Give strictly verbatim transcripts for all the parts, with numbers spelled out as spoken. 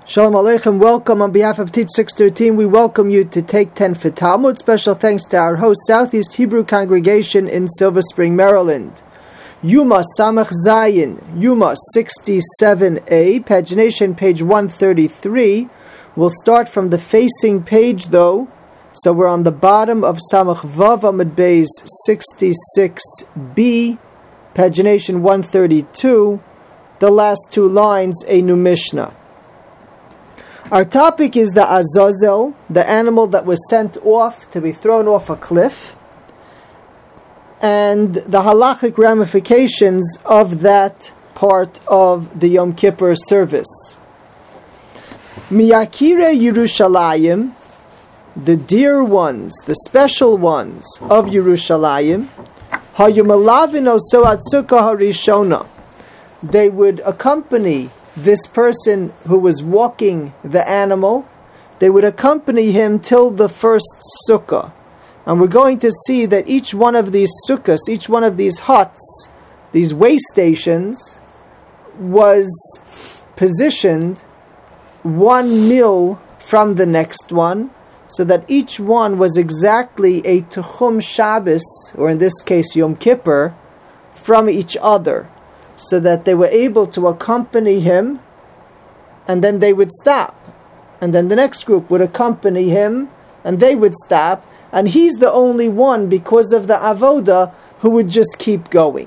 Shalom Aleichem, welcome on behalf of Teach six thirteen. We welcome you to Take ten for Talmud. Special thanks to our host, Southeast Hebrew Congregation in Silver Spring, Maryland. Yuma Samach Zayin, Yuma sixty-seven A, pagination page one thirty-three. We'll start from the facing page though, so we're on the bottom of Samach Vav Amud Beis sixty-six B, pagination one thirty-two. The last two lines, a new Mishnah. Our topic is the Azazel, the animal that was sent off to be thrown off a cliff, and the halachic ramifications of that part of the Yom Kippur service. Miyakire Yerushalayim, the dear ones, the special ones of Yerushalayim, Hayumalavin Osoat Sukkah Harishona, they would accompany this person who was walking the animal, they would accompany him till the first sukkah. And we're going to see that each one of these sukkahs, each one of these huts, these way stations, was positioned one mil from the next one, so that each one was exactly a Tuchum Shabbos, or in this case Yom Kippur, from each other, so that they were able to accompany him, and then they would stop. And then the next group would accompany him, and they would stop, and he's the only one, because of the avoda, who would just keep going.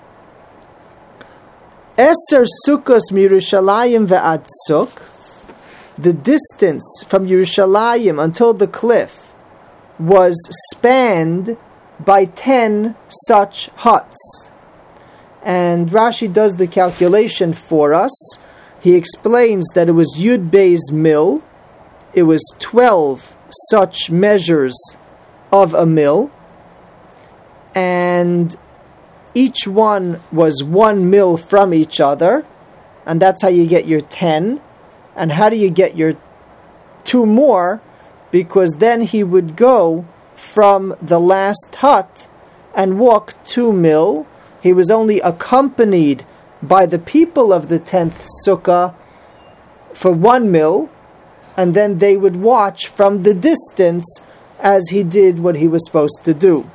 Eser Sukkos Mirushalayim ve'ad Suk, the distance from Yerushalayim until the cliff was spanned by ten such huts. And Rashi does the calculation for us. He explains that it was Yud Beis Mil. It was twelve such measures of a mil. And each one was one mil from each other. And that's how you get your ten. And how do you get your two more? Because then he would go from the last hut and walk two mil. He was only accompanied by the people of the tenth sukkah for one mil, and then they would watch from the distance as he did what he was supposed to do.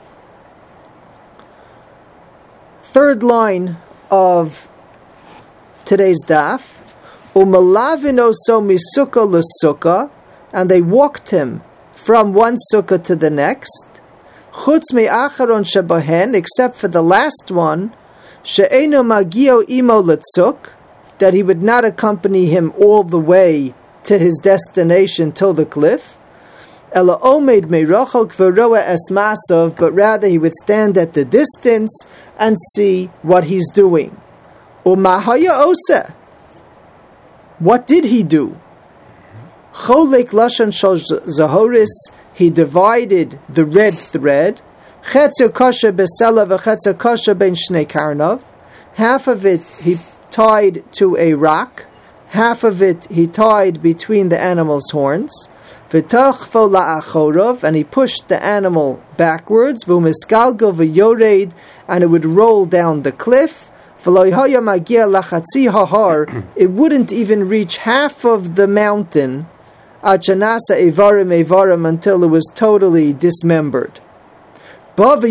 Third line of today's daf, Umalavino so misukkah l'sukkah, and they walked him from one sukkah to the next, Chutz me'acharon shebahen, except for the last one, she'eno magio imo letzuk, that he would not accompany him all the way to his destination till the cliff, ela omed me'rochok v'roa esmasov, but rather he would stand at the distance and see what he's doing. Umahaya oseh, what did he do? Cholek lashon shel zahoris, he divided the red thread. Chetzer kasha besela v'chetzer kasha ben shnei karnav. Half of it he tied to a rock. Half of it he tied between the animal's horns. V'tochfo la'achorov, and he pushed the animal backwards. V'umiskalgo v'yored, and it would roll down the cliff. V'lo yahaya magia lachatzi hahar, it wouldn't even reach half of the mountain. Achanasa evarim evarim, until it was totally dismembered. And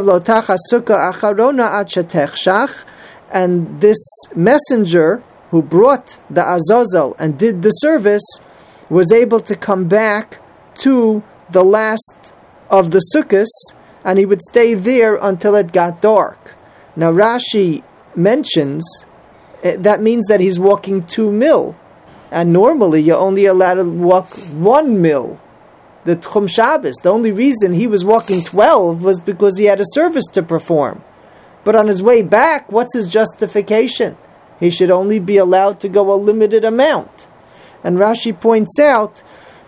this messenger who brought the Azazel and did the service was able to come back to the last of the sukkahs, and he would stay there until it got dark. Now Rashi mentions that means that he's walking two mil. And normally you're only allowed to walk one mil, the Tchum Shabbos. The only reason he was walking twelve was because he had a service to perform. But on his way back, what's his justification? He should only be allowed to go a limited amount. And Rashi points out,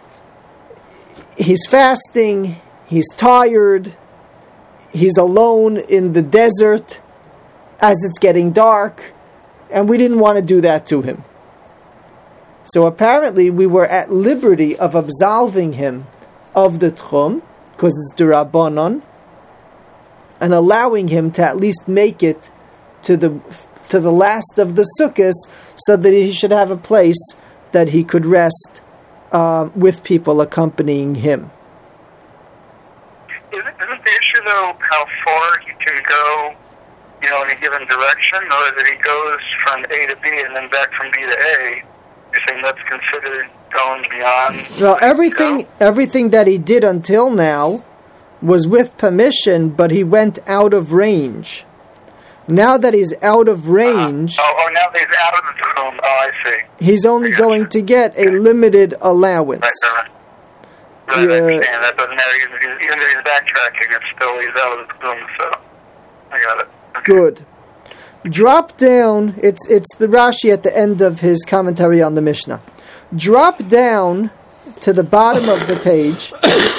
he's fasting, he's tired, he's alone in the desert as it's getting dark, and we didn't want to do that to him. So apparently we were at liberty of absolving him of the tchum, because it's d'Rabbanan, and allowing him to at least make it to the to the last of the sukkahs, so that he should have a place that he could rest uh, with people accompanying him. Isn't, isn't the issue, though, how far he can go, you know, in a given direction, or that he goes from A to B and then back from B to A? You're saying that's considered going beyond? Well, everything, everything that he did until now was with permission, but he went out of range. Now that he's out of range... Uh, oh, oh, now that he's out of the room. Oh, I see. He's only going you. to get a limited allowance. Right, right. Right, yeah. I understand. That doesn't matter. Even, even though he's backtracking, it's still, he's out of the room, so... I got it. Okay. Good. Drop down, it's it's the Rashi at the end of his commentary on the Mishnah. Drop down to the bottom of the page.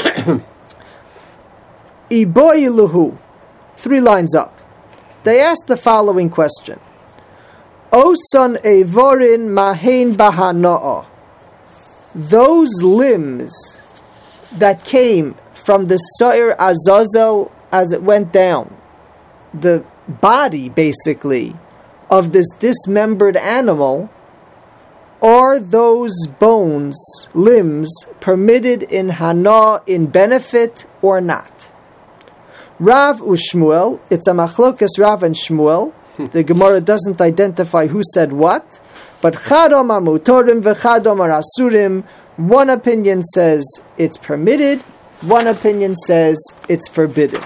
Iboiluhu, three lines up. They asked the following question. Oson evorin mahein bahana'a. Those limbs that came from the Sa'ir Azazel as it went down, the body, basically, of this dismembered animal, are those bones, limbs, permitted in Hana in benefit or not? Rav u'Shmuel, it's a machlokas Rav and Shmuel. The Gemara doesn't identify who said what, but Chadom amutorim v'chadom arasurim. One opinion says it's permitted, one opinion says it's forbidden.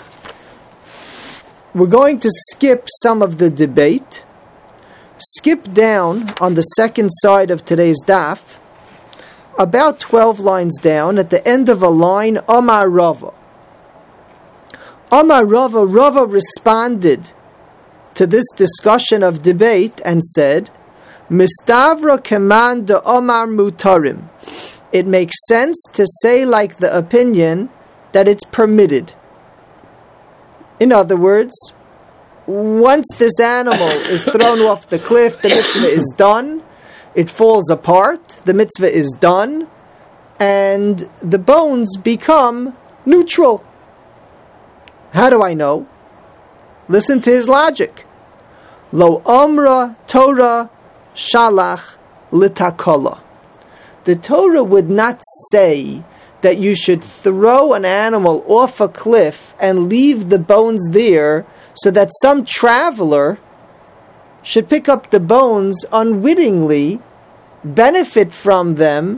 We're going to skip some of the debate. Skip down on the second side of today's daf, about twelve lines down, at the end of a line, Amar Rava. Amar Rava, Rava responded to this discussion of debate and said, Mistavra keman de Amar mutarim. It makes sense to say like the opinion that it's permitted. In other words, once this animal is thrown off the cliff, the mitzvah is done, it falls apart, the mitzvah is done, and the bones become neutral. How do I know? Listen to his logic. Lo omra Torah shalach litakola. The Torah would not say that you should throw an animal off a cliff and leave the bones there so that some traveler should pick up the bones unwittingly, benefit from them,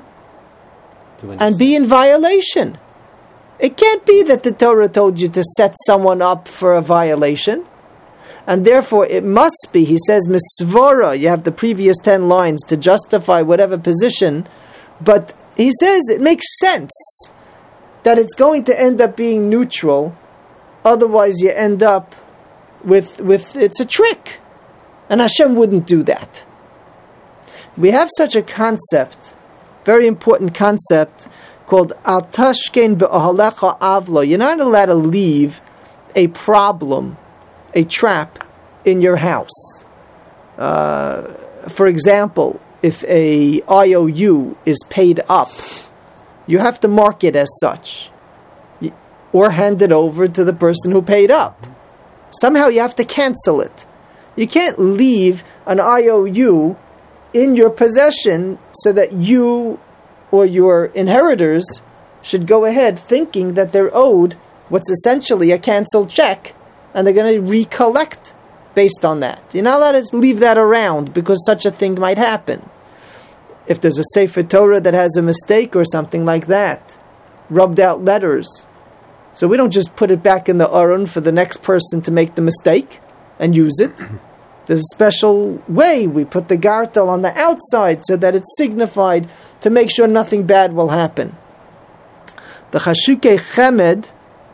and be in violation. It can't be that the Torah told you to set someone up for a violation. And therefore it must be, he says, misvora, you have the previous ten lines to justify whatever position, but he says it makes sense that it's going to end up being neutral, otherwise you end up with, with it's a trick. And Hashem wouldn't do that. We have such a concept, very important concept, called al tashken be'ahalecha avlo. You're not allowed to leave a problem, a trap, in your house. Uh, for example, if a I O U is paid up, you have to mark it as such, or hand it over to the person who paid up. Somehow you have to cancel it. You can't leave an I O U in your possession so that you or your inheritors should go ahead thinking that they're owed what's essentially a canceled check, and they're going to recollect based on that. You're not allowed to leave that around because such a thing might happen. If there's a Sefer Torah that has a mistake or something like that, rubbed out letters. So we don't just put it back in the Aron for the next person to make the mistake and use it. There's a special way. We put the gartel on the outside so that it's signified to make sure nothing bad will happen. The Chashukei Chemed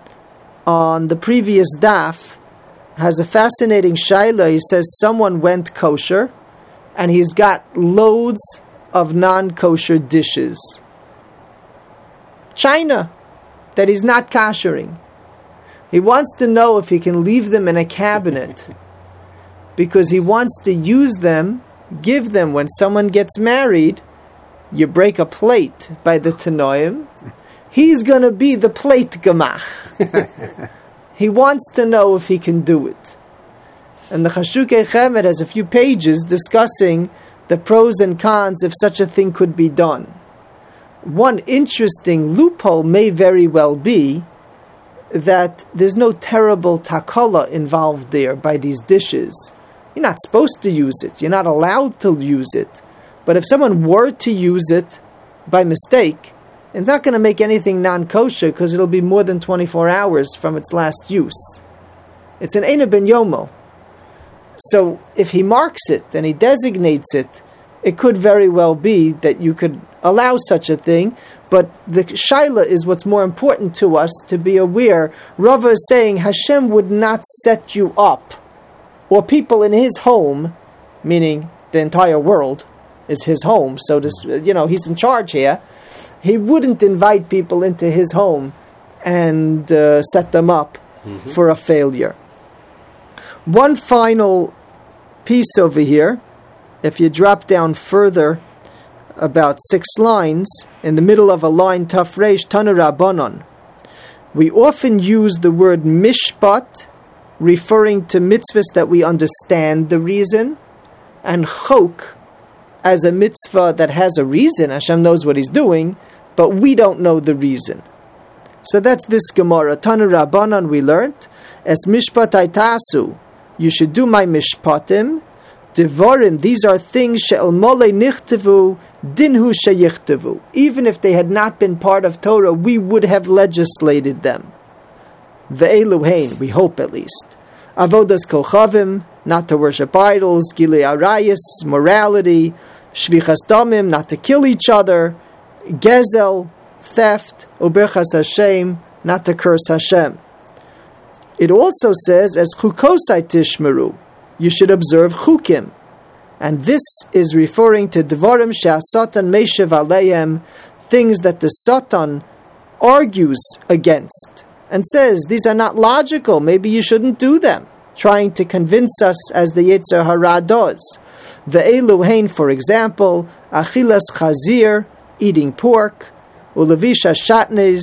on the previous daf has a fascinating shaila. He says someone went kosher and he's got loads of non-kosher dishes. China that he's not koshering. He wants to know if he can leave them in a cabinet because he wants to use them, give them when someone gets married. You break a plate by the Tanoim. He's going to be the plate gemach. He wants to know if he can do it. And the Chashukei Chemed has a few pages discussing the pros and cons if such a thing could be done. One interesting loophole may very well be that there's no terrible takala involved there by these dishes. You're not supposed to use it. You're not allowed to use it. But if someone were to use it by mistake, it's not going to make anything non-kosher because it'll be more than twenty-four hours from its last use. It's an Eina ben Yomo. So if he marks it and he designates it, it could very well be that you could allow such a thing, but the shaila is what's more important to us to be aware. Rava is saying Hashem would not set you up, or people in His home, meaning the entire world is His home, so this, you know, He's in charge here. He wouldn't invite people into His home and uh, set them up mm-hmm. for a failure. One final piece over here, if you drop down further, about six lines, in the middle of a line, Tafresh Tanu Rabbanon, we often use the word mishpat, referring to mitzvahs that we understand the reason, and chok, as a mitzvah that has a reason. Hashem knows what He's doing, but we don't know the reason. So that's this Gemara. Tanu Rabbanan, we learned, es mishpatai tasu, you should do my mishpatim, devarim, these are things she'el mole nichtavu, dinhu sheyichtavu. Even if they had not been part of Torah, we would have legislated them. Ve'elu hein, we hope at least. Avodas kochavim, not to worship idols, gilei arayis, morality, shvichas damim, not to kill each other, gezel, theft, uberchas Hashem, not to curse Hashem. It also says, as chukosai tishmeru, you should observe chukim. And this is referring to dvarim she'asatan meishev aleim, things that the Satan argues against and says, these are not logical, maybe you shouldn't do them, trying to convince us as the Yetzer Hara does. Ve'elu hein, for example, achilas chazir, eating pork, ulevisha shatnez,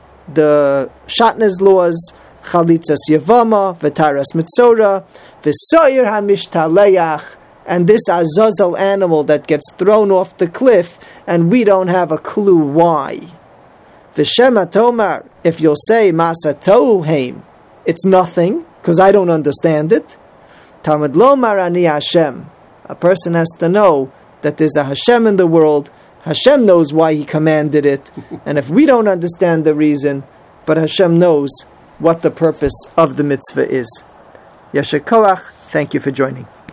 the shatnez laws, chalitzas yavama, v'taras mitzora, v'soyer hamishtaleach, and this azazel animal that gets thrown off the cliff, and we don't have a clue why. V'shema tomar, if you'll say masa tohu heim, it's nothing, because I don't understand it. Tamad lomar ani Hashem. A person has to know that there's a Hashem in the world. Hashem knows why He commanded it, and if we don't understand the reason, but Hashem knows what the purpose of the mitzvah is. Yasher koach, thank you for joining.